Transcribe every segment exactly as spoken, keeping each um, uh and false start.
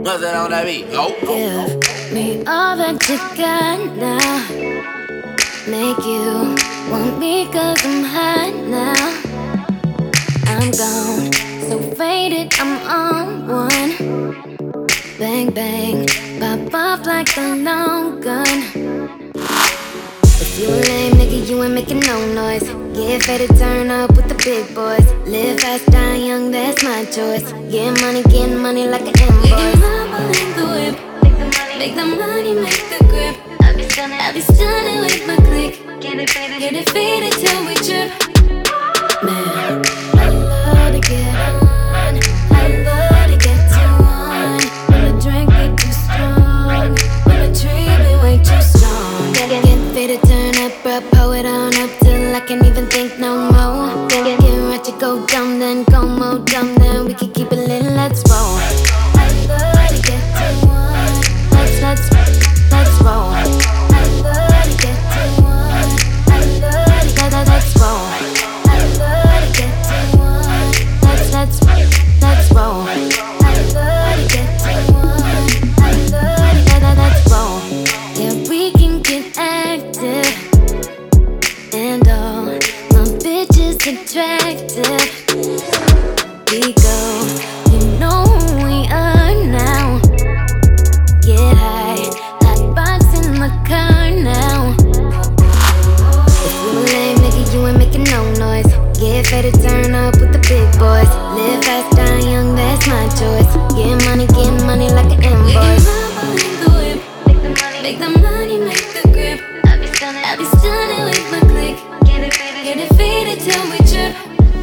What's it on that beat? Oh. Give me all that you got now. Make you want me cause I'm hot now. I'm gone, so faded, I'm on one. Bang, bang, pop off like a long gun. If you a lame nigga, you ain't making no noise. Get faded, turn up with the big boys. Live fast, die young, that's my choice. Get money, get money like an invoice. Make the mama in the whip, make the money, make the grip. I be stunning, I be stunning with my click. Get it faded, get it faded till we trip. Man, I love to get on, I love to get too on. When the drink get too strong, when the tree be way too strong. Get, get, get faded, turn up, bro, pull it on up till I can't even think no more. Get, get, get right to go dumb, then go more dumb, then we can keep it lit, let's roll. I love to get too on, let's, let's, let's roll. I love to get too on, I love to get, let's roll. I love to get too on, let's, let's, let's roll. I love to get too on, I love to get, let's roll. Yeah, we can get active, and all my bitches attractive. We go, you know who we are now. Get high, hot box in the car now. If you a lame nigga, you ain't making no noise. Get faded, turn up with the big boys. Live fast, die young, that's my choice. Get money, get money like an invoice. Make the whip, make the money, make the grip. I be stunning, I be stunning with my click. Get it faded, get it faded till we trip.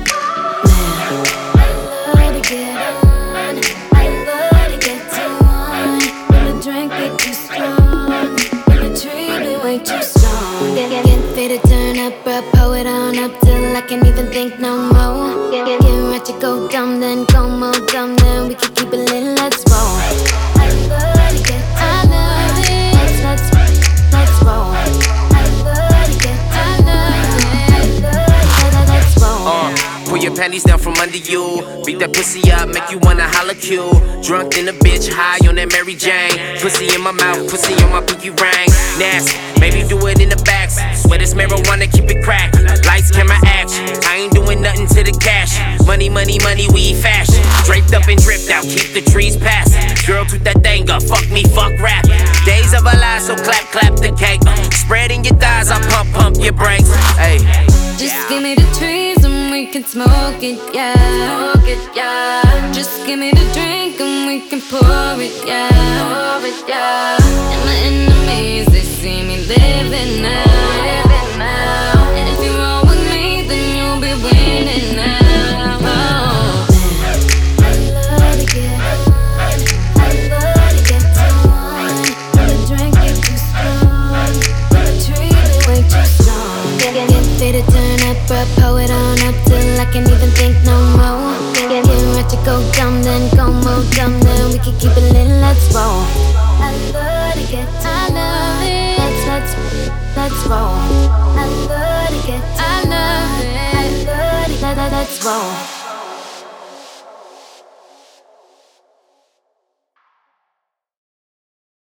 Man, I love to get on, I love to get too on. When the drink get too strong, when the tree be way too strong. Get, get, get faded, turn up, bro, pull it on up till I can't even think no more. Get, get, get right to go dumb, then go more dumb, then we can keep it lit, let's roll. I love to get too I love it. Let's, let's, let's roll. I love to get too I love it. I love it. Let's roll. Uh, pull your panties down from under you. Beat that pussy up, make you wanna holla cue. Drunk in a bitch, high on that Mary Jane. Pussy in my mouth, pussy on my pinky ring. Nasty, maybe do it in the backs. Swear this marijuana, keep it cracked. Lights, camera, action. I ain't doing nothing to the cash. Money, money, money, we fashion. Draped up and dripped out, keep the trees passing. Girl, toot that thing up, fuck me, fuck rap. Days of our lives, so clap, clap the cake. Uh, spreading your thighs, I pump, pump your brakes. Hey. Just give me the trees and we can smoke it, yeah. Smoke it, yeah. Just give me the drink and we can pour it, yeah. Pour it, yeah. And my enemies, they see me living now. Living now. And if you roll with me, then you'll be winning now. Oh. I love to get on, I love to get too on. When the drink get too strong, when the tree be way too strong. Get, get, get faded, turn up, bro, pull it on up till I can't even think no more. Get, get, get right to go dumb, then go more dumb, then we can keep it lit, let's roll. I love to get to I love it. Let's, let's, let's roll. I love to get to I love it. I love to, let, let, let's roll.